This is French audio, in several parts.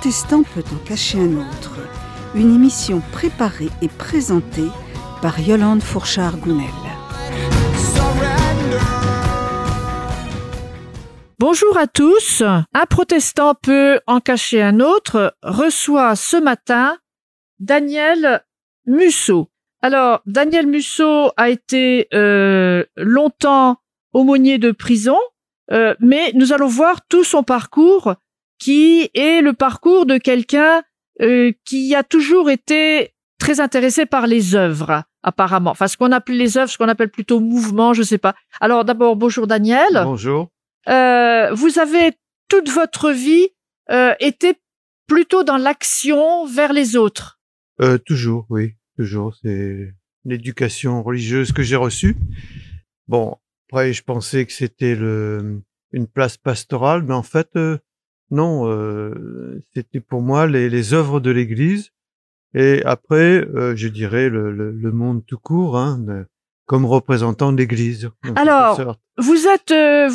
protestant peut en cacher un autre. Une émission préparée et présentée par Yolande Fourchard-Gounel. Bonjour à tous. Un protestant peut en cacher un autre reçoit ce matin Daniel Musso. Alors, Daniel Musso a été longtemps aumônier de prison, mais nous allons voir tout son parcours qui est le parcours de quelqu'un qui a toujours été très intéressé par les œuvres, apparemment. Enfin, ce qu'on appelle les œuvres, ce qu'on appelle plutôt mouvement, je sais pas. Alors, d'abord, bonjour Daniel. Bonjour. Vous avez toute votre vie été plutôt dans l'action vers les autres. Toujours, oui. Toujours. C'est l'éducation religieuse que j'ai reçue. Bon, après, je pensais que c'était une place pastorale, mais en fait, non. C'était pour moi les œuvres de l'Église. Et après, je dirais le monde tout court, hein, comme représentant de l'Église. Alors, vous êtes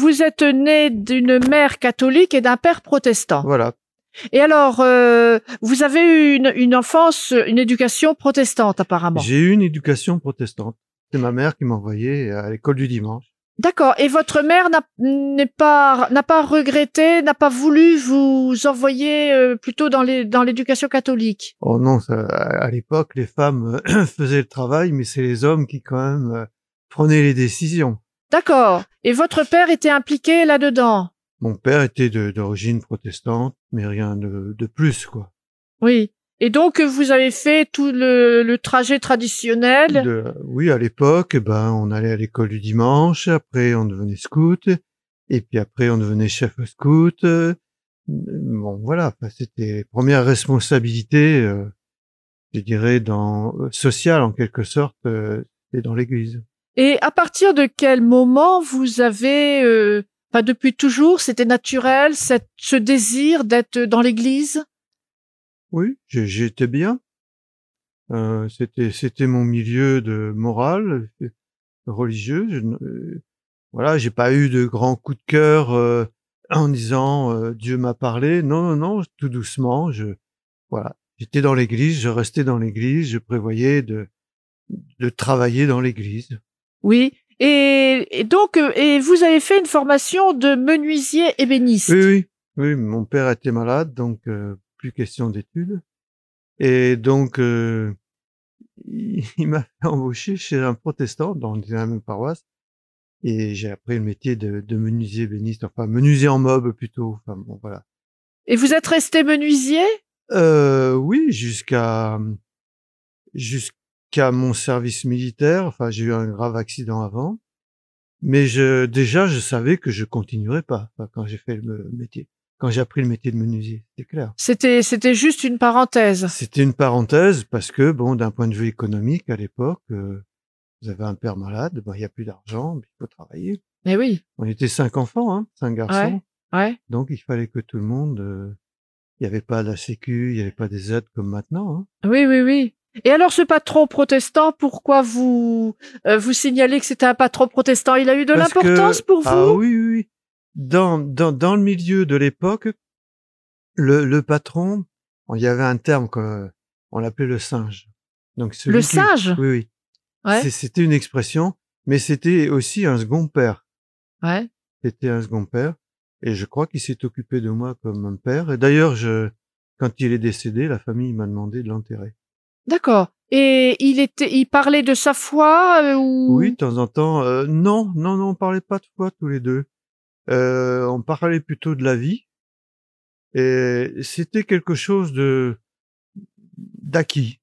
né d'une mère catholique et d'un père protestant. Voilà. Et alors, vous avez eu une enfance, une éducation protestante apparemment. J'ai eu une éducation protestante. C'est ma mère qui m'envoyait à l'école du dimanche. D'accord. Et votre mère n'a pas regretté, n'a pas voulu vous envoyer plutôt dans l'éducation catholique? Oh non, à l'époque, les femmes faisaient le travail, mais c'est les hommes qui quand même prenaient les décisions. D'accord. Et votre père était impliqué là-dedans? Mon père était d'origine protestante, mais rien de plus, quoi. Oui. Et donc, vous avez fait tout le trajet traditionnel? Oui, à l'époque, on allait à l'école du dimanche, après on devenait scout, et puis après on devenait chef scout. Bon, voilà, c'était les premières responsabilités, je dirais, sociales en quelque sorte, et dans l'église. Et à partir de quel moment vous avez, depuis toujours, c'était naturel, ce désir d'être dans l'église? Oui, j'étais bien. C'était mon milieu de morale, religieux. Voilà, j'ai pas eu de grands coups de cœur en disant Dieu m'a parlé. Non, non, non, tout doucement. Voilà, j'étais dans l'église, je restais dans l'église, je prévoyais de travailler dans l'église. Oui. Et donc, et vous avez fait une formation de menuisier ébéniste. Oui, mon père était malade, donc plus question d'études. Et donc, il m'a fait embaucher chez un protestant dans la même paroisse. Et j'ai appris le métier de menuisier ébéniste, enfin menuisier en meubles plutôt. Enfin bon, voilà. Et vous êtes resté menuisier? Oui, jusqu'à mon service militaire. Enfin, j'ai eu un grave accident avant. Mais je savais que je continuerais pas, quand j'ai fait le métier. Quand j'ai appris le métier de menuisier, c'est clair. C'était juste une parenthèse. C'était une parenthèse parce que, bon, d'un point de vue économique, à l'époque, vous avez un père malade, il y a plus d'argent, il faut travailler. Mais oui. On était 5 enfants, hein, 5 garçons. Ouais. Donc, il fallait que tout le monde, il n'y avait pas la sécu, il n'y avait pas des aides comme maintenant, hein. Oui. Et alors, ce patron protestant, pourquoi vous signalez que c'était un patron protestant? Il a eu de l'importance pour vous? Ah oui. Dans le milieu de l'époque, le patron, il y avait un terme on l'appelait le singe. Donc le singe? Oui. Ouais. C'était une expression, mais c'était aussi un second père. Ouais. C'était un second père, et je crois qu'il s'est occupé de moi comme un père. Et d'ailleurs, quand il est décédé, la famille m'a demandé de l'enterrer. D'accord. Et il parlait de sa foi ou? Oui, de temps en temps. Non, on parlait pas de foi tous les deux. On parlait plutôt de la vie. Et c'était quelque chose d'acquis.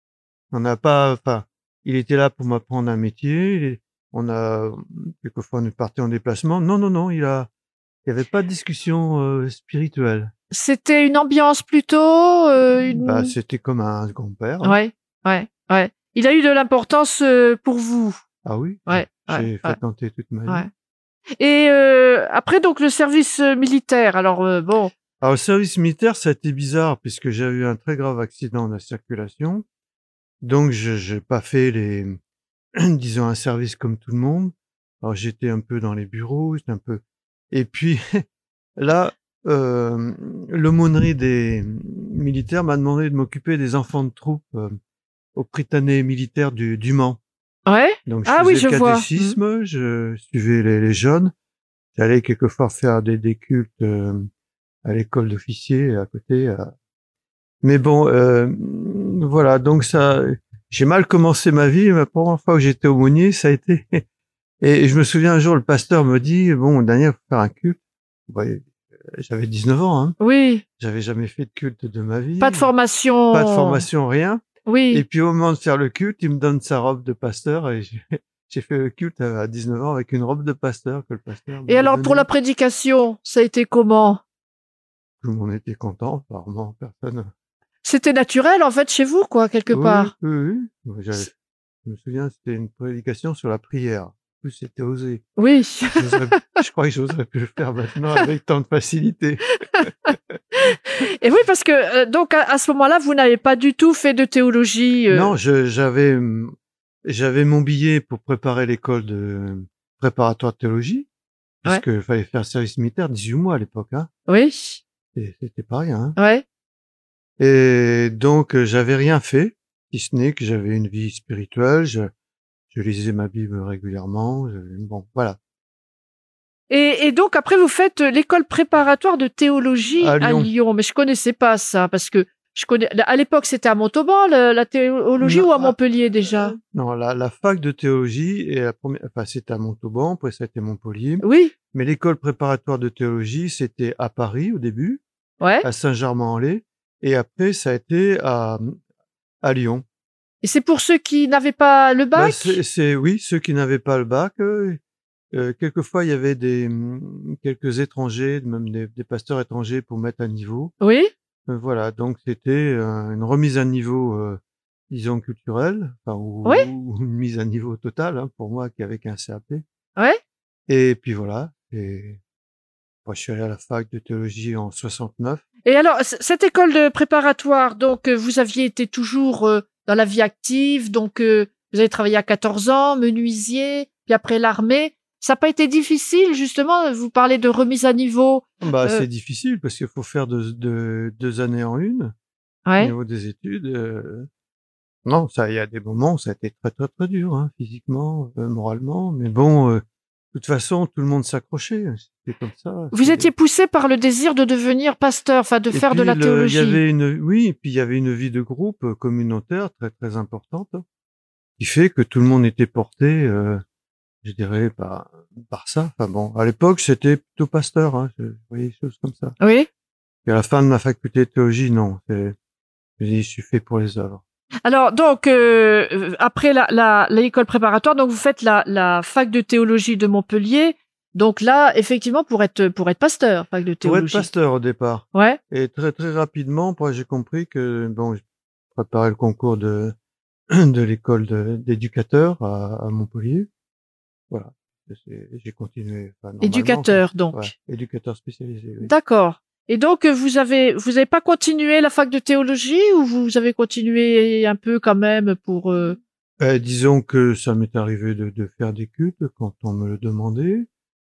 Il était là pour m'apprendre un métier. Quelquefois, on partait en déplacement. Non, il y avait pas de discussion spirituelle. C'était une ambiance plutôt C'était comme un grand-père. Hein. Ouais. Il a eu de l'importance pour vous. Ah oui. Ouais. J'ai fréquenté toute ma vie. Ouais. Et après donc le service militaire. Alors bon. Alors le service militaire, ça a été bizarre puisque j'ai eu un très grave accident de la circulation. Donc j'ai pas fait disons un service comme tout le monde. Alors j'étais un peu dans les bureaux, et puis là l'aumônerie des militaires m'a demandé de m'occuper des enfants de troupe au Prytanée militaire du Mans. Ouais. Donc je Ah faisais oui, je le vois. catéchisme, je suivais les jeunes. J'allais quelquefois faire des cultes à l'école d'officiers à côté. Mais bon, voilà, donc ça, j'ai mal commencé ma vie. La première fois que j'étais aumônier, ça a été... Et je me souviens un jour, le pasteur me dit, bon, Daniel, faut faire un culte. Ouais, j'avais 19 ans, hein. Oui. J'avais jamais fait de culte de ma vie. Pas de formation. Pas de formation, rien. Oui. Et puis au moment de faire le culte, il me donne sa robe de pasteur et j'ai fait le culte à 19 ans avec une robe de pasteur que le pasteur Et m'avait alors, pour donnée. la prédication, ça a été comment? Tout le monde était content, apparemment, personne. C'était naturel, en fait, chez vous, quoi, quelque part. Oui. Moi, je me souviens, c'était une prédication sur la prière. En plus, c'était osé. Oui. Je crois que j'oserais plus le faire maintenant avec tant de facilité. Et oui, parce que, donc, à ce moment-là, vous n'avez pas du tout fait de théologie. Non, j'avais mon billet pour préparer l'école de préparatoire de théologie. Parce qu'il fallait faire service militaire, 18 mois à l'époque, hein. Oui. C'était pas rien, hein. Ouais. Et donc, j'avais rien fait, si ce n'est que j'avais une vie spirituelle, je lisais ma Bible régulièrement, bon, voilà. Et donc, après, vous faites l'école préparatoire de théologie à Lyon. Mais je connaissais pas ça, parce que à l'époque, c'était à Montauban, la théologie, ou à Montpellier, déjà? Non, la fac de théologie, et c'était à Montauban, après ça a été Montpellier. Oui. Mais l'école préparatoire de théologie, c'était à Paris, au début. Ouais. À Saint-Germain-en-Laye. Et après, ça a été à Lyon. Et c'est pour ceux qui n'avaient pas le bac? Oui, ceux qui n'avaient pas le bac. Quelquefois, il y avait quelques étrangers, même des pasteurs étrangers pour mettre à niveau. Oui. Voilà, donc c'était une remise à niveau, disons culturelle, ou une mise à niveau totale, hein, pour moi qui avait qu'un CAP. Ouais. Et puis voilà. Et moi, je suis allé à la fac de théologie en 69. Et alors, cette école de préparatoire, donc vous aviez été toujours dans la vie active, donc vous avez travaillé à 14 ans, menuisier, puis après l'armée. Ça n'a pas été difficile, justement, vous parlez de remise à niveau. C'est difficile parce qu'il faut faire deux années en une. Ouais. Au niveau des études. Non, il y a des moments où ça a été très, très, très dur, hein, physiquement, moralement. Mais bon, de toute façon, tout le monde s'accrochait. C'était comme ça. Vous étiez poussé par le désir de devenir pasteur, enfin de faire de la théologie. Et puis il y avait une vie de groupe communautaire très, très importante, hein, qui fait que tout le monde était porté, je dirais, par ça. Enfin bon, à l'époque, c'était plutôt pasteur, hein, je voyais des choses comme ça. Oui. Et à la fin de ma faculté de théologie, non, je suis fait pour les œuvres. Alors donc après l'école préparatoire, donc vous faites la fac de théologie de Montpellier. Donc là, effectivement, pour être pasteur, fac de théologie. Pour être pasteur au départ. Ouais. Et très très rapidement, j'ai compris que je préparais le concours de l'école d'éducateur à Montpellier. Voilà. J'ai continué. Éducateur, donc. Ouais, éducateur spécialisé. Oui. D'accord. Et donc vous avez pas continué la fac de théologie, ou vous avez continué un peu quand même pour disons que ça m'est arrivé de faire des cultes quand on me le demandait.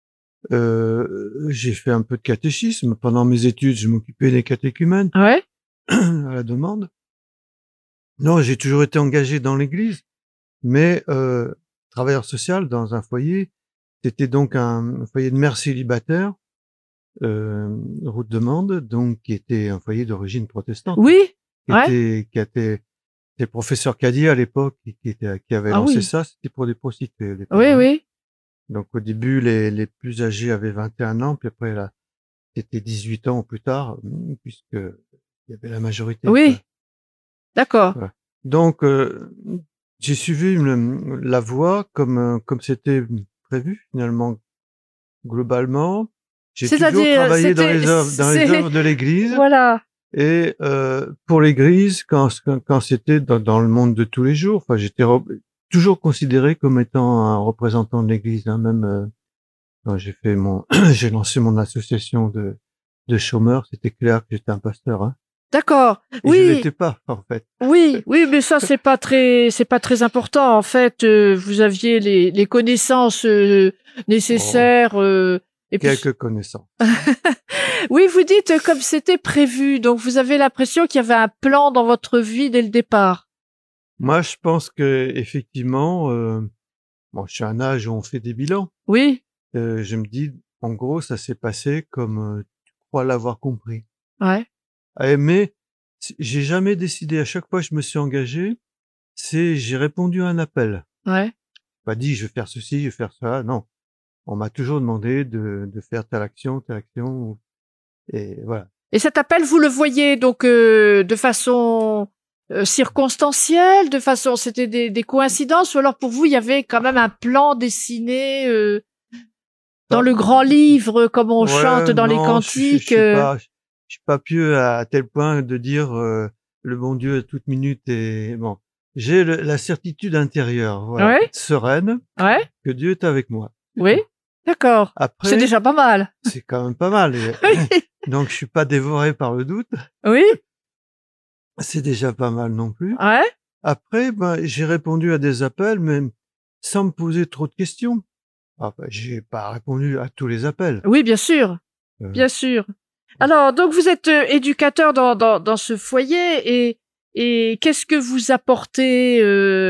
J'ai fait un peu de catéchisme pendant mes études. Je m'occupais des catéchumènes. Ouais. À la demande. Non, j'ai toujours été engagé dans l'Église, mais travailleur social dans un foyer. C'était donc un foyer de mères célibataires. Route de Mende, donc qui était un foyer d'origine protestante. Oui. Qui était professeur Cadier à l'époque, qui avait lancé ça. C'était pour des prostituées. Oui, oui. Donc au début, les plus âgés avaient 21 ans, puis après là, c'était 18 ans plus tard, puisque il y avait la majorité. Oui. D'accord. Voilà. Donc j'ai suivi la voie comme c'était prévu finalement, globalement. J'ai toujours travaillé dans les œuvres de l'Église. Voilà. Et pour l'Église, quand c'était dans le monde de tous les jours, enfin, j'étais toujours considéré comme étant un représentant de l'Église, hein, même quand j'ai lancé mon association de chômeurs, c'était clair que j'étais un pasteur, hein. D'accord. Et oui. Je l'étais pas, en fait. Oui, mais ça c'est pas très important. En fait, vous aviez les connaissances nécessaires Et puis, quelques connaissances. oui, vous dites comme c'était prévu. Donc, vous avez l'impression qu'il y avait un plan dans votre vie dès le départ. Moi, je pense que effectivement, bon, je suis à un âge où on fait des bilans. Oui, Je me dis, en gros, ça s'est passé comme tu crois l'avoir compris. ouais, Mais j'ai jamais décidé. À chaque fois que je me suis engagé, j'ai répondu à un appel. ouais. Pas dit, je vais faire ceci, je vais faire ça. Non. On m'a toujours demandé de faire telle action, et voilà. Et cet appel, vous le voyez donc de façon circonstancielle, c'était des coïncidences, ou alors pour vous, il y avait quand même un plan dessiné dans le grand livre, comme on chante dans les non, cantiques. je suis pas pieux à tel point de dire le bon Dieu à toute minute et bon. J'ai la certitude intérieure, voilà, Ouais. sereine, Ouais, que Dieu est avec moi. oui, d'accord. Après, C'est déjà pas mal. c'est quand même pas mal. Donc, je suis pas dévoré par le doute. Oui, C'est déjà pas mal non plus. ouais, Après, ben, j'ai répondu à des appels, mais sans me poser trop de questions. Ah, ben, j'ai pas répondu à tous les appels. oui, bien sûr, Euh, bien sûr. Alors, donc vous êtes éducateur dans ce foyer et qu'est-ce que vous apportez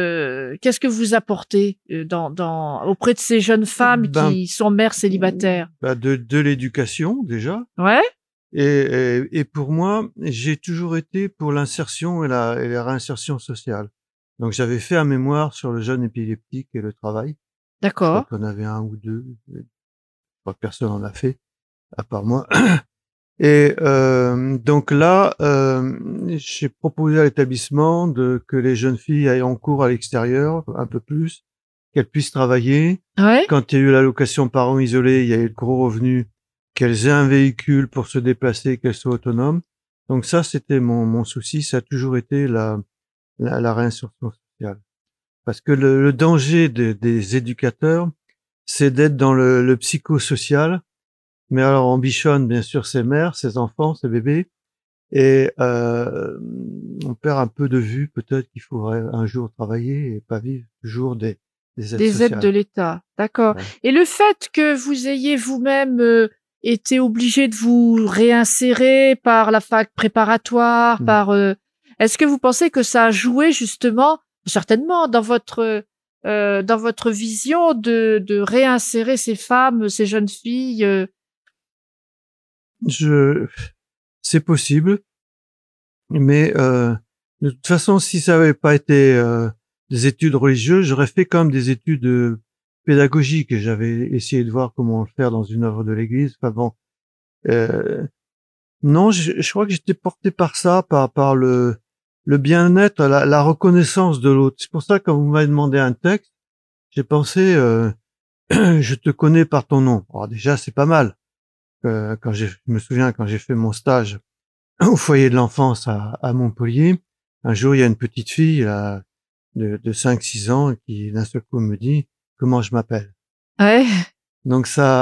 auprès de ces jeunes femmes Ben, qui sont mères célibataires? bah, de l'éducation déjà. Ouais, Et pour moi, j'ai toujours été pour l'insertion et la réinsertion sociale. Donc j'avais fait un mémoire sur le jeune épileptique et le travail. Je crois d'accord. qu'on avait un ou deux. Je crois que personne en a fait, à part moi. Et donc là, j'ai proposé à l'établissement que les jeunes filles aillent en cours à l'extérieur, un peu plus, qu'elles puissent travailler. Ouais, Quand il y a eu l'allocation parents isolés, il y a eu de gros revenus, qu'elles aient un véhicule pour se déplacer, qu'elles soient autonomes. Donc ça, c'était mon souci, ça a toujours été la réinsertion sociale. Parce que le danger des éducateurs, c'est d'être dans le psychosocial. Mais alors, on bichonne, bien sûr, ses mères, ses enfants, ses bébés. Et on perd un peu de vue, peut-être qu'il faudrait un jour travailler et pas vivre toujours des aides des aides de sociales. l'État. D'accord. Ouais. Et le fait que vous ayez vous-même été obligé de vous réinsérer par la fac préparatoire, est-ce que vous pensez que ça a joué justement, certainement, dans votre vision de réinsérer ces femmes, ces jeunes filles C'est possible, mais de toute façon, si ça avait pas été des études religieuses, j'aurais fait quand même des études pédagogiques. Et j'avais essayé de voir comment le faire dans une œuvre de l'Église. Enfin bon, non, je crois que j'étais porté par ça, par le bien-être, la reconnaissance de l'autre. C'est pour ça que quand vous m'avez demandé un texte, j'ai pensé je te connais par ton nom. Alors déjà, c'est pas mal. Je me souviens quand j'ai fait mon stage au foyer de l'enfance à Montpellier, un jour il y a une petite fille là, de 5-6 ans qui d'un seul coup me dit comment je m'appelle. Ouais, Donc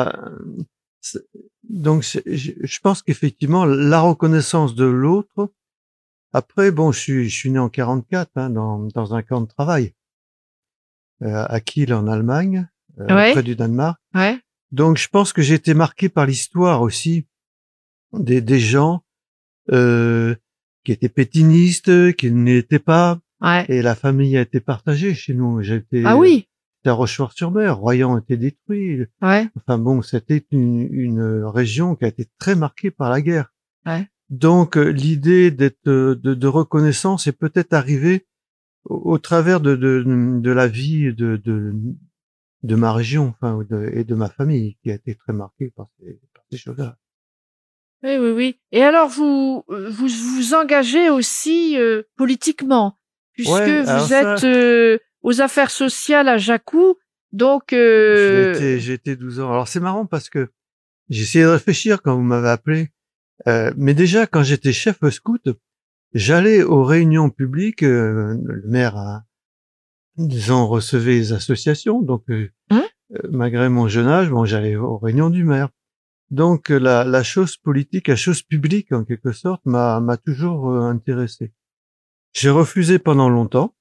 je pense qu'effectivement la reconnaissance de l'autre. Après bon, je suis né en 44 dans un camp de travail à Kiel en Allemagne, ouais, près du Danemark. ouais, Donc je pense que j'ai été marqué par l'histoire aussi des gens qui étaient pétinistes, qui ne l'étaient pas, ouais. et la famille a été partagée chez nous. Ah oui, J'étais à Rochefort-sur-Mer, Royan a été détruit. ouais, Enfin bon, c'était une région qui a été très marquée par la guerre. ouais. Donc l'idée de reconnaissance est peut-être arrivée au travers de la vie de ma région, enfin et de ma famille qui a été très marquée par ces choses-là. Oui, oui, oui. Et alors, vous engagez aussi politiquement, puisque Ouais, alors vous ça, êtes aux affaires sociales à Jacou. Donc, j'ai été 12 ans. Alors c'est marrant parce que j'ai essayé de réfléchir quand vous m'avez appelé. Mais déjà, quand j'étais chef scout, j'allais aux réunions publiques. Le maire disons, recevait les associations. Donc, malgré mon jeune âge, bon, j'allais aux réunions du maire. Donc la chose politique, la chose publique en quelque sorte m'a toujours intéressé. J'ai refusé pendant longtemps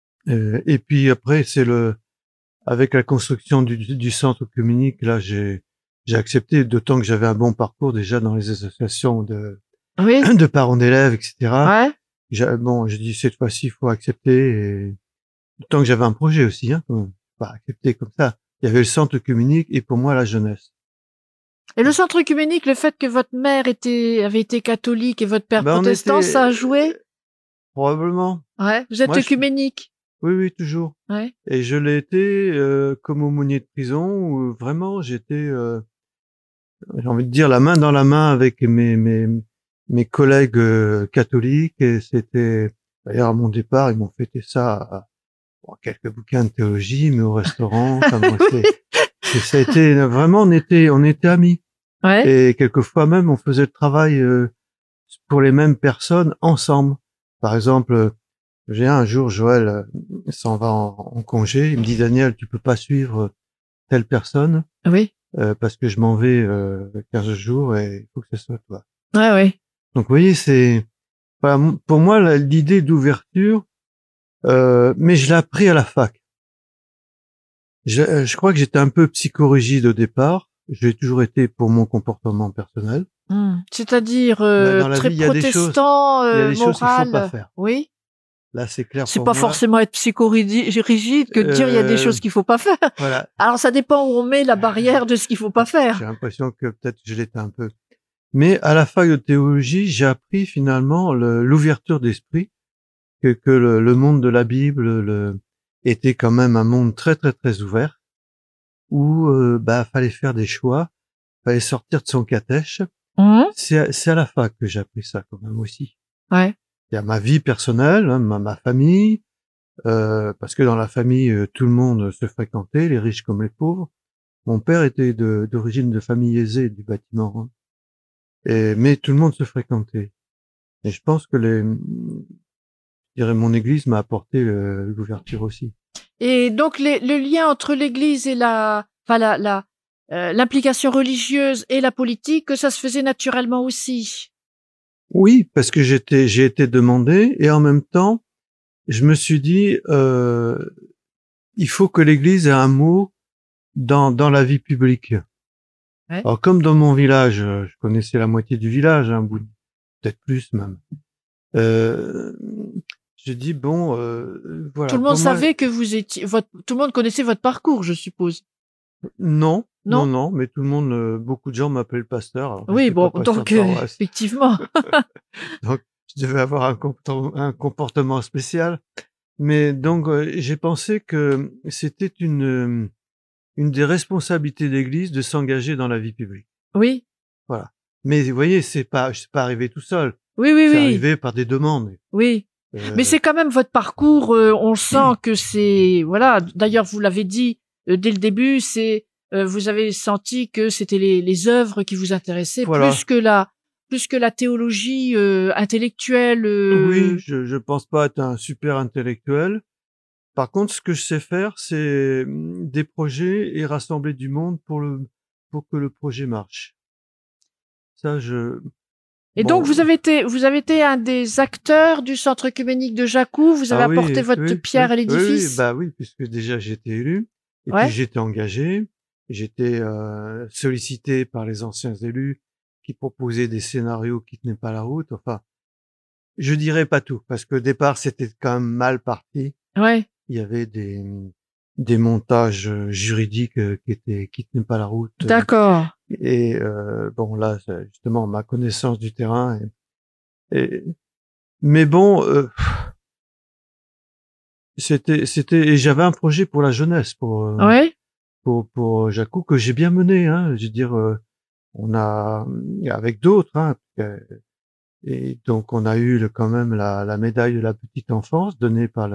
et puis après c'est avec la construction du centre communique là j'ai j'ai accepté, d'autant que j'avais un bon parcours déjà dans les associations de Oui. de parents d'élèves, etc. Ouais. J'ai dit cette fois-ci, il faut accepter. Et d'autant que j'avais un projet aussi, hein, pas accepter comme ça. Il y avait le centre œcuménique et pour moi la jeunesse. Et le centre œcuménique, le fait que votre mère avait été catholique et votre père Ben, protestant, ça a joué? Probablement. Ouais. Vous êtes Moi, œcuménique? Oui, oui, toujours. Ouais. Et je l'ai été comme aumônier de prison où vraiment j'étais, j'ai envie de dire, la main dans la main avec mes collègues catholiques. Et c'était, d'ailleurs, à mon départ, ils m'ont fêté ça à quelques bouquins de théologie, mais au restaurant. Enfin, moi, ça a été vraiment, on était amis. Ouais. Et quelquefois même, on faisait le travail pour les mêmes personnes ensemble. Par exemple, j'ai un jour, Joël s'en va en congé. Il me dit, Daniel, tu peux pas suivre telle personne Oui. parce que je m'en vais 15 jours et il faut que ce soit toi. Ouais, ouais. Donc, vous voyez, voilà, pour moi, l'idée d'ouverture, mais je l'ai appris à la fac. Je crois que j'étais un peu psychorigide au départ. Je l'ai toujours été pour mon comportement personnel. C'est-à-dire Dans la très vie, il y a des protestant, choses qu'il faut moral. pas faire. Oui. Là, c'est clair C'est pour pas moi. forcément être psychorigide que de dire il y a des choses qu'il faut pas faire. Voilà. Alors ça dépend où on met la barrière de ce qu'il faut pas faire. J'ai l'impression que peut-être je l'étais un peu. Mais à la fac de théologie, j'ai appris finalement l'ouverture d'esprit, que le monde de la Bible était quand même un monde très très très ouvert, où fallait faire des choix, fallait sortir de son catèche. C'est à la fac que j'ai appris ça quand même aussi. Ouais. Il y a ma vie personnelle, hein, ma famille, parce que dans la famille tout le monde se fréquentait, les riches comme les pauvres. Mon père était d'origine de famille aisée du bâtiment, hein. Mais tout le monde se fréquentait. Et je pense que je dirais mon église m'a apporté l'ouverture aussi. Et donc le lien entre l'église et l'implication religieuse et la politique, que ça se faisait naturellement aussi. Oui, parce que j'ai été demandé et en même temps, je me suis dit il faut que l'église ait un mot dans la vie publique. Ouais. Alors comme dans mon village, je connaissais la moitié du village, un bout, peut-être plus même. J'ai dit bon, voilà. Tout le monde savait que vous étiez tout le monde connaissait votre parcours, je suppose. Non, mais tout le monde, beaucoup de gens m'appelaient le pasteur. Alors oui, bon, donc effectivement. Donc je devais avoir un comportement spécial. Mais donc j'ai pensé que c'était une des responsabilités de l'Église de s'engager dans la vie publique. Oui. Voilà. Mais vous voyez, c'est pas arrivé tout seul. Oui. C'est arrivé par des demandes. Oui. Mais c'est quand même votre parcours, on sent que c'est, voilà. D'ailleurs, vous l'avez dit dès le début, vous avez senti que c'était les œuvres qui vous intéressaient, voilà. plus que la théologie intellectuelle. Oui, je pense pas être un super intellectuel. Par contre, ce que je sais faire, c'est des projets et rassembler du monde pour que le projet marche. Ça, Et donc, vous avez été un des acteurs du centre œcuménique de Jacou. Vous avez apporté votre pierre à l'édifice. Oui, puisque déjà j'étais élu et puis j'étais engagé. J'étais sollicité par les anciens élus qui proposaient des scénarios qui tenaient pas la route. Enfin, je dirais pas tout parce qu'au départ c'était quand même mal parti. Ouais. Il y avait des montages juridiques qui tenaient pas la route. D'accord. Et bon là, c'est justement ma connaissance du terrain. Mais bon, et j'avais un projet pour la jeunesse, pour Jacou que j'ai bien mené. Hein, je veux dire, on a avec d'autres. Hein, et donc on a eu quand même la médaille de la petite enfance donnée par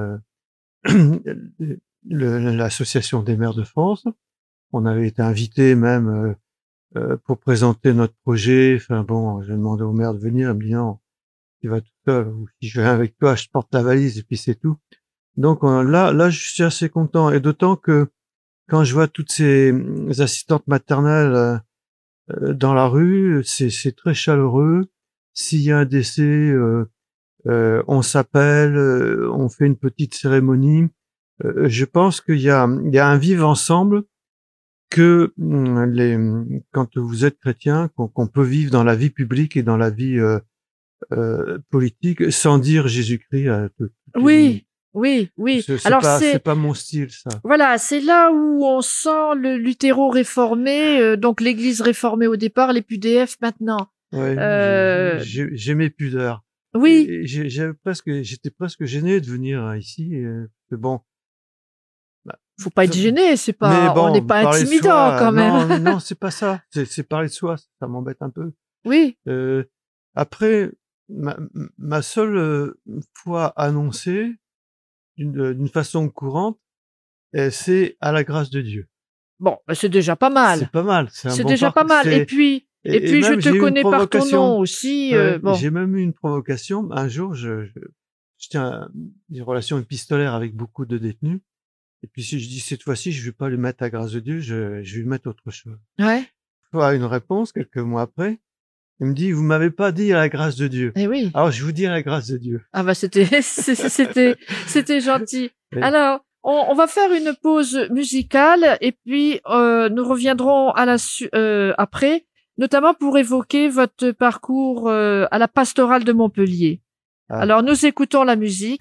l'association des maires de France. On avait été invité même pour présenter notre projet. Enfin bon, j'ai demandé au maire de venir, il me dit non, tu vas tout seul, ou si je viens avec toi, je porte la valise et puis c'est tout. Donc là, je suis assez content, et d'autant que quand je vois toutes ces assistantes maternelles dans la rue, c'est très chaleureux. S'il y a un décès, on s'appelle, on fait une petite cérémonie. Je pense qu'il y a un vivre ensemble que quand vous êtes chrétien, qu'on peut vivre dans la vie publique et dans la vie politique sans dire Jésus-Christ à toutes les minutes. Oui. C'est Alors c'est pas mon style, ça. voilà, c'est là où on sent le luthéro réformé, donc l'Église réformée au départ, les PUDF maintenant. Ouais, j'ai mes pudeurs. Oui, Et j'étais presque gêné de venir ici. Mais bon, faut pas être gêné, c'est mais pas, bon, on n'est pas parler de intimidant soi, quand même. non, c'est pas ça. C'est parler de soi, ça m'embête un peu. Oui, Après, ma seule foi annoncée d'une façon courante, c'est à la grâce de Dieu. bon, bah, c'est déjà pas mal. C'est pas mal. C'est un C'est bon déjà pas mal. Et puis je même, j'ai te eu une connais par ton provocation. nom aussi. Ouais, Bon, j'ai même eu une provocation. Un jour, je tiens des relations épistolaires avec beaucoup de détenus. Et puis si je dis cette fois-ci, je vais pas lui mettre la grâce de Dieu, je vais lui mettre autre chose. ouais. Je vois une réponse quelques mois après. Il me dit, vous m'avez pas dit la grâce de Dieu. Eh oui. Alors je vous dis la grâce de Dieu. Ah bah c'était gentil. Oui. Alors, on va faire une pause musicale et puis nous reviendrons après, notamment pour évoquer votre parcours à la pastorale de Montpellier. Ah. Alors, nous écoutons la musique.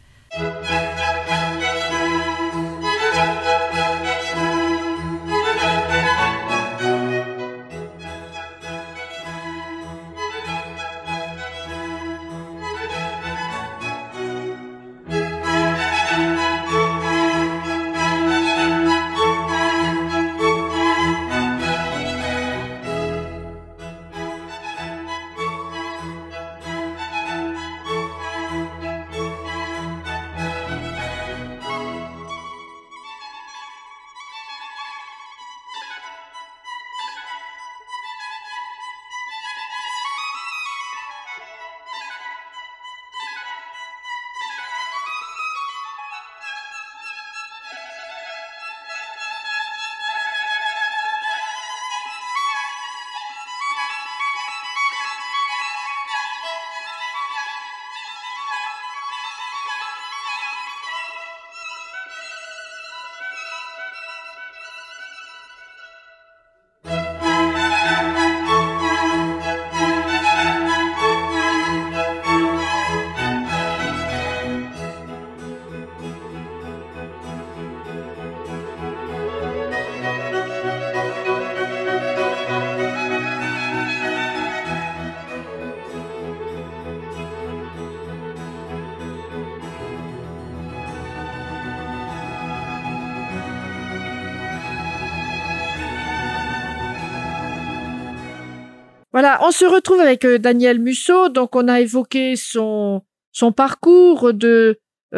Voilà, on se retrouve avec Daniel Musso. Donc, on a évoqué son parcours de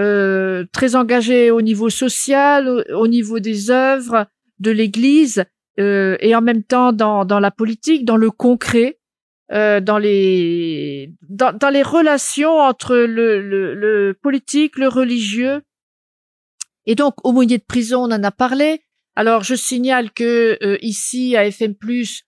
très engagé au niveau social, au niveau des œuvres de l'Église, et en même temps dans la politique, dans le concret, dans les relations entre le politique, le religieux. Et donc, aumônier de prison, on en a parlé. Alors, je signale que ici à FM+,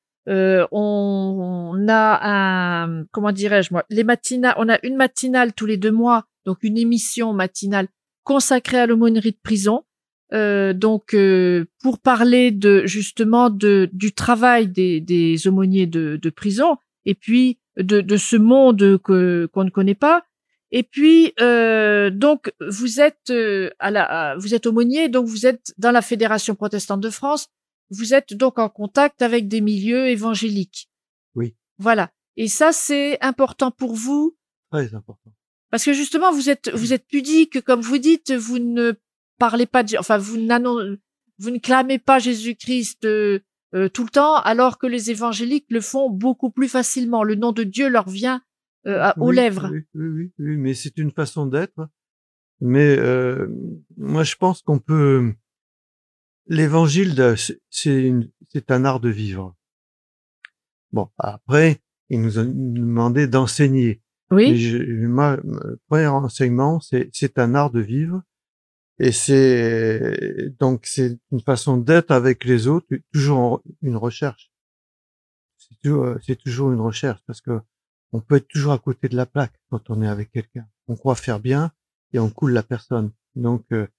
on a comment dirais-je moi, les matinales, on a une matinale tous les 2 mois, donc une émission matinale consacrée à l'aumônerie de prison. Donc pour parler justement du travail des aumôniers de prison et puis de ce monde qu'on ne connaît pas. Et puis donc vous êtes vous êtes aumônier, donc vous êtes dans la Fédération protestante de France. Vous êtes donc en contact avec des milieux évangéliques. Oui. Voilà. Et ça, c'est important pour vous. Très important. Parce que justement, vous êtes pudique, comme vous dites, vous ne parlez pas vous ne clamez pas Jésus-Christ tout le temps, alors que les évangéliques le font beaucoup plus facilement. Le nom de Dieu leur vient aux lèvres. Oui, mais c'est une façon d'être. Mais moi, je pense qu'on peut. L'évangile, c'est un art de vivre. Bon, après, il nous a demandé d'enseigner. Oui. Mais le premier enseignement, c'est un art de vivre. Et donc c'est une façon d'être avec les autres, toujours une recherche. C'est toujours une recherche parce que on peut être toujours à côté de la plaque quand on est avec quelqu'un. On croit faire bien et on coule la personne. Donc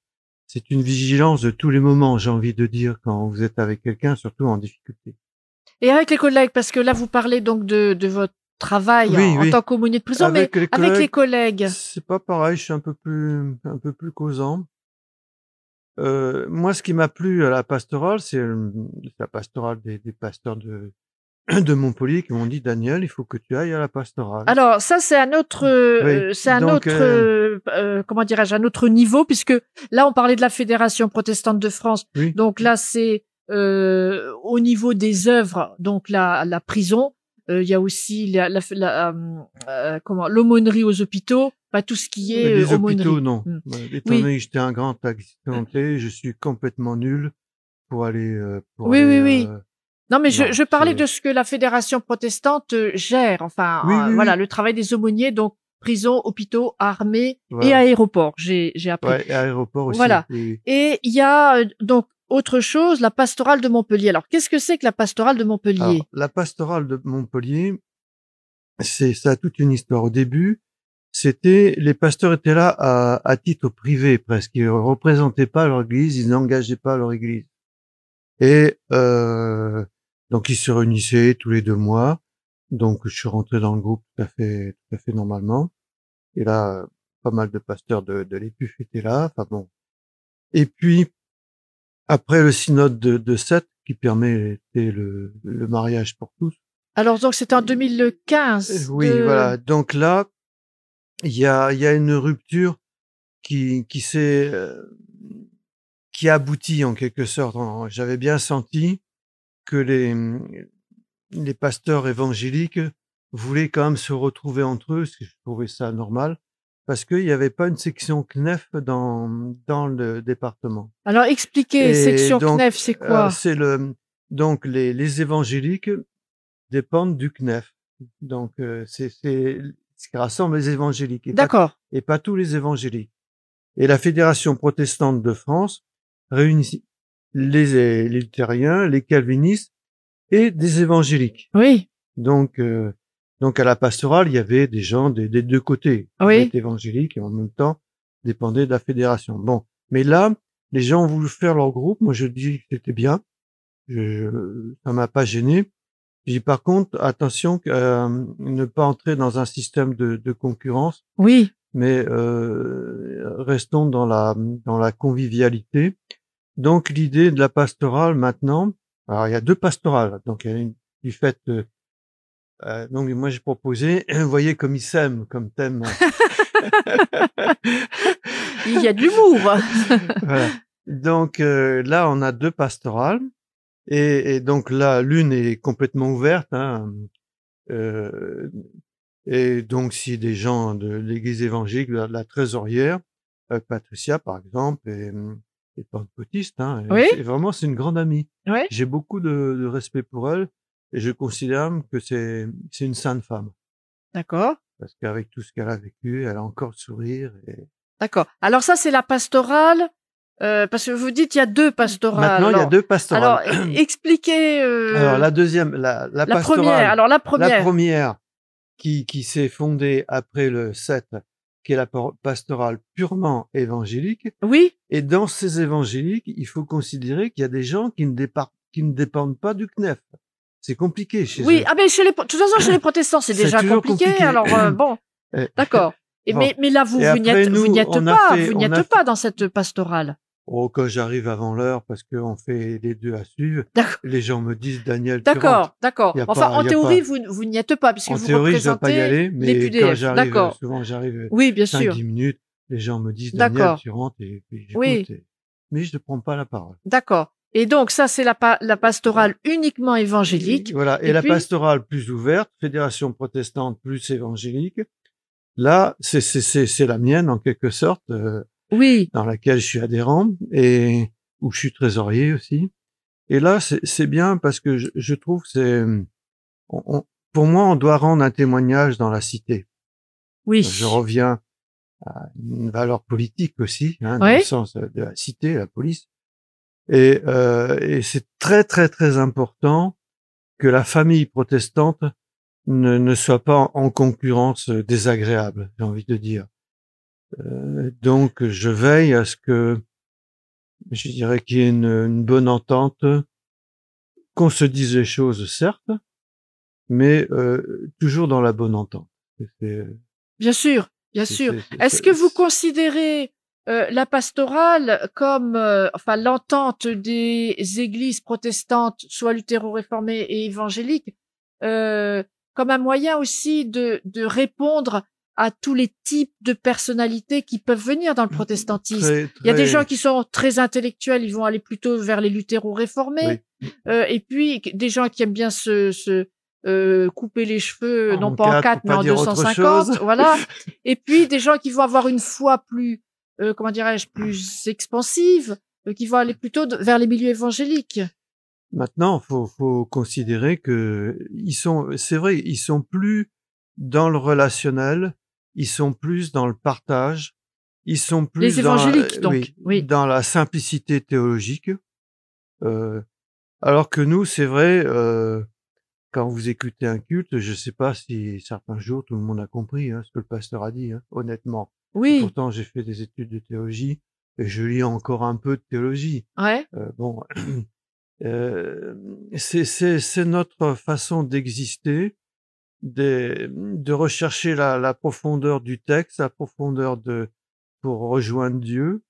c'est une vigilance de tous les moments, j'ai envie de dire, quand vous êtes avec quelqu'un, surtout en difficulté. Et avec les collègues, parce que là, vous parlez donc de votre travail Oui, en oui. tant qu'aumônier de prison, Avec mais les avec les collègues, collègues. c'est pas pareil, je suis un peu plus causant. Moi, ce qui m'a plu à la pastorale, c'est la pastorale des pasteurs de de Montpellier qui m'ont dit: «Daniel, il faut que tu ailles à la pastorale». Alors ça, c'est un autre, Oui, c'est un donc autre, comment dirais-je, un autre niveau, puisque là, on parlait de la Fédération protestante de France. oui, Donc là, c'est au niveau des œuvres, donc la prison. Il y a aussi l'aumônerie aux hôpitaux, pas tout ce qui est les aumônerie. hôpitaux, non. Étant Oui. donné que j'étais un grand accidenté, je suis complètement nul pour aller, Oui. Non, mais non, je parlais c'est de ce que la Fédération protestante gère. Enfin, oui, voilà, oui, le travail des aumôniers, donc prison, hôpitaux, armée et voilà. aéroports. J'ai appris. Ouais, et aéroport aussi, Voilà. oui. Et il y a donc autre chose, la pastorale de Montpellier. Alors, qu'est-ce que c'est que la pastorale de Montpellier? Alors, la pastorale de Montpellier, ça a toute une histoire. Au début, les pasteurs étaient là à titre privé presque. Ils représentaient pas leur église, ils n'engageaient pas leur église. Et donc ils se réunissaient tous les 2 mois. Donc je suis rentré dans le groupe tout à fait normalement. Et là, pas mal de pasteurs de l'EPUF étaient là. Enfin bon. Et puis après le synode de Sète qui permettait le mariage pour tous. Alors, donc, c'était en 2015. Oui, voilà. Donc là, il y a une rupture qui aboutit en quelque sorte. J'avais bien senti que les pasteurs évangéliques voulaient quand même se retrouver entre eux, ce que je trouvais ça normal, parce qu'il n'y avait pas une section CNEF dans le département. Alors, expliquez, Et section donc, CNEF, c'est quoi? donc les évangéliques dépendent du CNEF. Donc c'est ce qui rassemble les évangéliques D'accord. et pas tous les évangéliques. Et la Fédération protestante de France réunit les luthériens, les calvinistes et des évangéliques. Oui. Donc à la pastorale, il y avait des gens des 2 côtés, qui Oui. étaient évangéliques et en même temps dépendaient de la fédération. Bon, mais là, les gens ont voulu faire leur groupe. Moi, je dis que c'était bien. Ça m'a pas gêné. Je dis par contre, attention, ne pas entrer dans un système de concurrence, Oui. mais restons dans la convivialité. Donc l'idée de la pastorale maintenant, alors il y a 2 pastorales. Donc il y a une du fait donc moi j'ai proposé, vous voyez comme ils s'aiment comme thème. Il y a de l'humour. Voilà. Donc là on a 2 pastorales et donc là l'une est complètement ouverte, hein, et donc si des gens de l'église évangélique, la trésorière, Patricia par exemple est pentecôtiste, hein, Oui. et vraiment c'est une grande amie. Oui. J'ai beaucoup de respect pour elle et je considère que c'est une sainte femme. D'accord. Parce qu'avec tout ce qu'elle a vécu, elle a encore le sourire. D'accord. Alors ça, c'est la pastorale, parce que vous dites il y a 2 pastorales. Maintenant, il y a 2 pastorales. Alors, expliquez. Alors la deuxième, la pastorale. Première. Alors la première. La première qui s'est fondée après le 7, qui est la pastorale purement évangélique. Oui. Et dans ces évangéliques, il faut considérer qu'il y a des gens qui ne dépendent pas du CNEF. C'est compliqué chez eux. Oui, ah ben de toute façon chez les protestants c'est déjà compliqué. Alors bon, d'accord. Et bon. mais là vous n'y êtes pas dans cette pastorale. Oh, quand j'arrive avant l'heure parce qu'on fait les 2 à suivre, les gens me disent Daniel. D'accord. Enfin en théorie vous n'y êtes pas puisque vous représentez. En théorie je dois pas y aller, mais quand j'arrive, souvent j'arrive. Oui, bien sûr. 5-10 minutes, les gens me disent Daniel, tu rentres et puis j'écoute. Oui. Mais je ne prends pas la parole. D'accord. Et donc ça c'est la pastorale uniquement évangélique. Voilà. Et la pastorale plus ouverte, Fédération protestante plus évangélique. Là, c'est la mienne en quelque sorte. Oui. Dans laquelle je suis adhérent et où je suis trésorier aussi. Et là, c'est bien parce que je trouve que pour moi, on doit rendre un témoignage dans la cité. Oui. Je reviens à une valeur politique aussi, hein, dans le sens de la cité, la police. Et c'est très, très, très important que la famille protestante ne soit pas en concurrence désagréable, j'ai envie de dire. Donc, je veille à ce que je dirais qu'il y a une bonne entente, qu'on se dise les choses, certes, mais toujours dans la bonne entente. Bien sûr, bien sûr. Est-ce que vous considérez la pastorale comme, l'entente des églises protestantes, soit luthéro-réformées et évangéliques, comme un moyen aussi de répondre à tous les types de personnalités qui peuvent venir dans le protestantisme? Il y a des gens qui sont très intellectuels, ils vont aller plutôt vers les luthéro-réformés, et puis des gens qui aiment bien couper les cheveux, non pas en 4, mais en 250, voilà. Et puis des gens qui vont avoir une foi plus, plus expansive, qui vont aller plutôt vers les milieux évangéliques. Maintenant, faut considérer que c'est vrai, ils sont plus dans le relationnel, ils sont plus dans le partage, ils sont plus les évangéliques, dans la simplicité théologique. Alors que nous, c'est vrai, quand vous écoutez un culte, je sais pas si certains jours tout le monde a compris ce que le pasteur a dit, honnêtement. Oui. Et pourtant, j'ai fait des études de théologie et je lis encore un peu de théologie. Ouais. C'est notre façon d'exister, de rechercher la profondeur du texte, la profondeur pour rejoindre Dieu.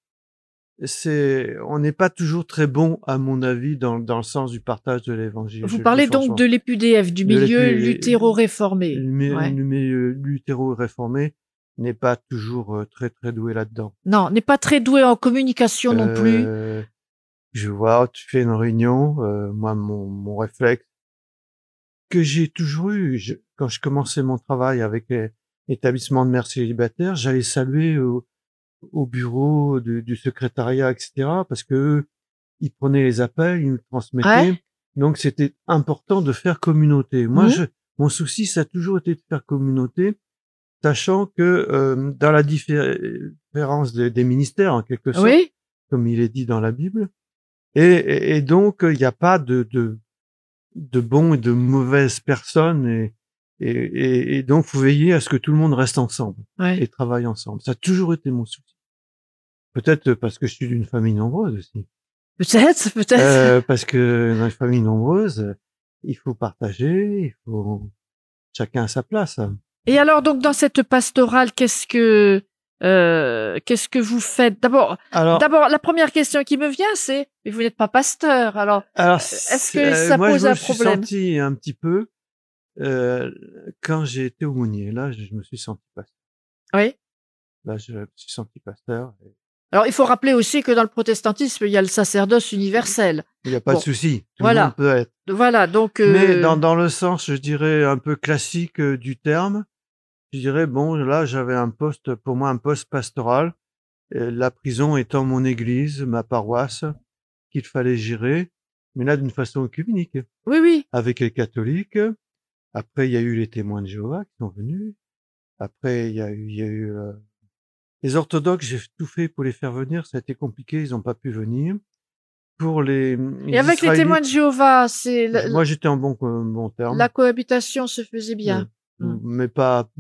On n'est pas toujours très bon, à mon avis, dans le sens du partage de l'évangile. Vous parlez donc de l'EPUDF, du milieu luthéro-réformé. Le milieu luthéro-réformé n'est pas toujours très très doué là-dedans. Non, n'est pas très doué en communication non plus. Je vois, tu fais une réunion, moi mon réflexe que j'ai toujours eu, quand je commençais mon travail avec l'établissement de mères célibataires, j'allais saluer au bureau du secrétariat, etc., parce que ils prenaient les appels, ils nous transmettaient. Ouais. Donc c'était important de faire communauté. Moi, mon souci, ça a toujours été de faire communauté, sachant que dans la différence des ministères, en quelque sorte, comme il est dit dans la Bible, et donc il n'y a pas de bonnes et de mauvaises personnes, et donc faut veiller à ce que tout le monde reste ensemble et travaille ensemble. Ça a toujours été mon souci. Peut-être parce que je suis d'une famille nombreuse aussi. Peut-être. Parce que dans une famille nombreuse, il faut partager, il faut chacun à sa place. Et alors donc dans cette pastorale, qu'est-ce que vous faites? D'abord, la première question qui me vient, c'est mais vous n'êtes pas pasteur, alors est-ce que ça pose un problème? Moi, je me suis senti un petit peu quand j'ai été aumônier. Là, je me suis senti pasteur. Oui. Là, je me suis senti pasteur. Alors, il faut rappeler aussi que dans le protestantisme, il y a le sacerdoce universel. Il n'y a pas de souci. Tout le monde peut être. Voilà, donc. Mais dans le sens, je dirais, un peu classique du terme, je dirais, bon, là, j'avais un poste pastoral, la prison étant mon église, ma paroisse, qu'il fallait gérer, mais là, d'une façon œcuménique. Oui. Avec les catholiques. Après, il y a eu les témoins de Jéhovah qui sont venus. Après, il y a eu les orthodoxes, j'ai tout fait pour les faire venir, ça a été compliqué, ils n'ont pas pu venir. Pour et avec les témoins de Jéhovah, moi, j'étais en bon terme. La cohabitation se faisait bien. Mais pas...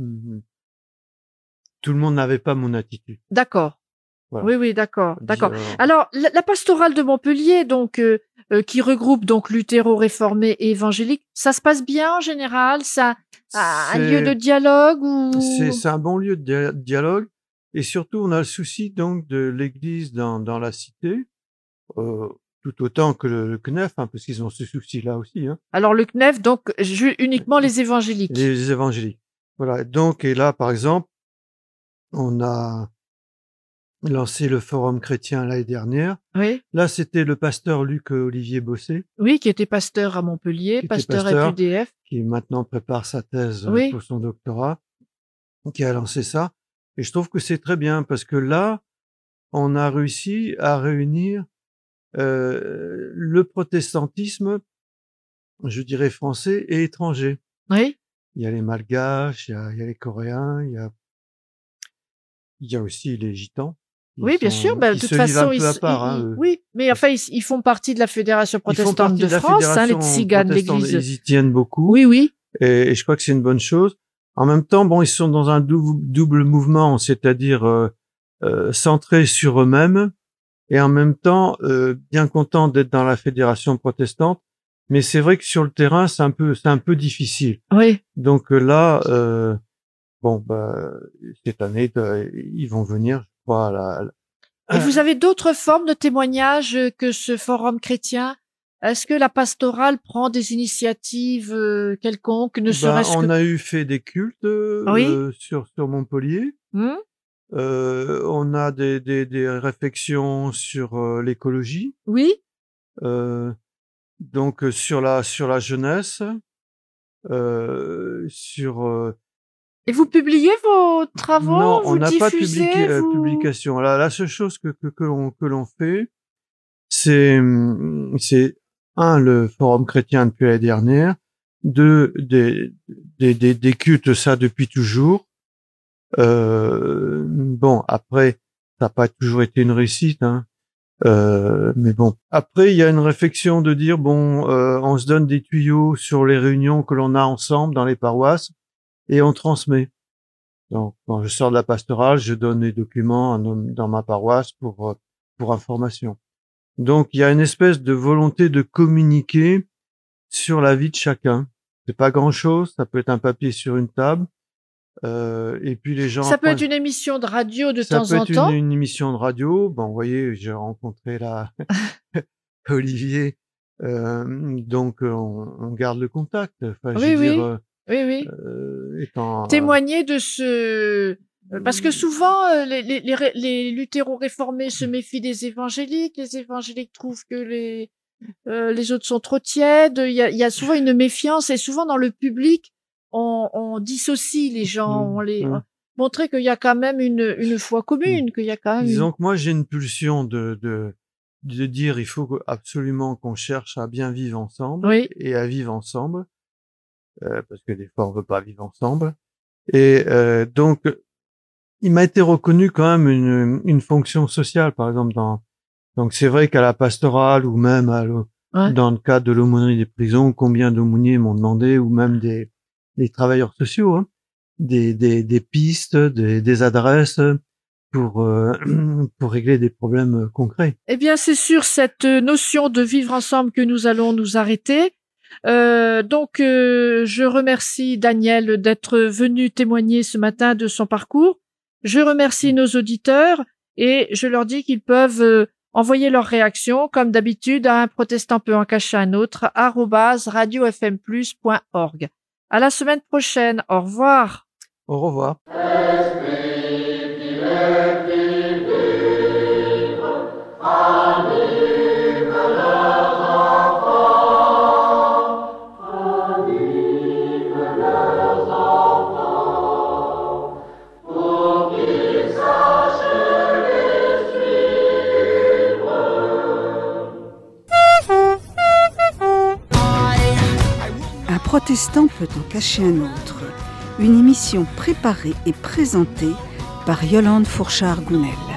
Tout le monde n'avait pas mon attitude. D'accord. Voilà. Oui, d'accord. Alors, la pastorale de Montpellier, donc, qui regroupe donc luthéro-réformé et évangélique, ça se passe bien en général? Ça a un lieu de dialogue ou... C'est un bon lieu de dialogue. Et surtout, on a le souci donc de l'église dans la cité, tout autant que le CNEF, parce qu'ils ont ce souci-là aussi. Alors le CNEF, donc uniquement les évangéliques. Les évangéliques. Voilà. Donc, et là, par exemple, on a lancé le Forum chrétien l'année dernière. Oui. Là, c'était le pasteur Luc Olivier Bossé. Oui, qui était pasteur à Montpellier, pasteur EPUDF. Qui maintenant prépare sa thèse pour son doctorat, qui a lancé ça. Et je trouve que c'est très bien parce que là, on a réussi à réunir le protestantisme, je dirais français et étranger. Oui. Il y a les Malgaches, il y a les Coréens, il y a aussi les Gitans. Oui, bien sûr. De toute façon, oui, mais enfin, ils font partie de la Fédération protestante de France, les tziganes, l'Église. Ils y tiennent beaucoup. Oui. Et je crois que c'est une bonne chose. En même temps, bon, ils sont dans un double mouvement, c'est-à-dire centrés sur eux-mêmes et en même temps bien content d'être dans la fédération protestante. Mais c'est vrai que sur le terrain, c'est un peu difficile. Oui. Donc là, cette année, ils vont venir, je crois, Et vous avez d'autres formes de témoignages que ce forum chrétien? Est-ce que la pastorale prend des initiatives quelconques, ne serait-ce on que... a fait des cultes sur Montpellier. On a des réflexions sur l'écologie. Oui. Donc sur la jeunesse, Et vous publiez vos travaux? Non, vous on n'a pas diffusez, publication. La seule chose que l'on fait, c'est le forum chrétien depuis l'année dernière, des cultes, ça depuis toujours. Après, ça n'a pas toujours été une réussite, hein. Mais bon. Après, il y a une réflexion de dire on se donne des tuyaux sur les réunions que l'on a ensemble dans les paroisses et on transmet. Donc, quand je sors de la pastorale, je donne les documents dans ma paroisse pour information. Donc, il y a une espèce de volonté de communiquer sur la vie de chacun. C'est pas grand-chose, ça peut être un papier sur une table. Et puis les gens... Ça peut être une émission de radio de temps en temps. Ça peut être une émission de radio. Vous voyez, j'ai rencontré Olivier. Donc, on garde le contact. Enfin, oui. Témoigner de ce... Parce que souvent, les luthérans réformés se méfient des évangéliques. Les évangéliques trouvent que les autres sont trop tièdes. Il y a souvent une méfiance et souvent dans le public, on dissocie les gens. On les montrer qu'il y a quand même une foi commune, qu'il y a quand même... Disons que moi, j'ai une pulsion de dire il faut absolument qu'on cherche à bien vivre ensemble et à vivre ensemble. Parce que des fois on veut pas vivre ensemble, et donc il m'a été reconnu quand même une fonction sociale, par exemple donc c'est vrai qu'à la pastorale ou même dans le cadre de l'aumônerie des prisons, combien d'aumôniers m'ont demandé, ou même des travailleurs sociaux, hein, des pistes, des adresses pour régler des problèmes concrets. Eh bien, c'est sur cette notion de vivre ensemble que nous allons nous arrêter. Je remercie Daniel d'être venu témoigner ce matin de son parcours. Je remercie nos auditeurs et je leur dis qu'ils peuvent envoyer leurs réactions, comme d'habitude, à un protestant peut en cacher un autre, @radiofmplus.org. À la semaine prochaine. Au revoir. Au revoir. Un protestant peut en cacher un autre. Une émission préparée et présentée par Yolande Fourchard-Gounel.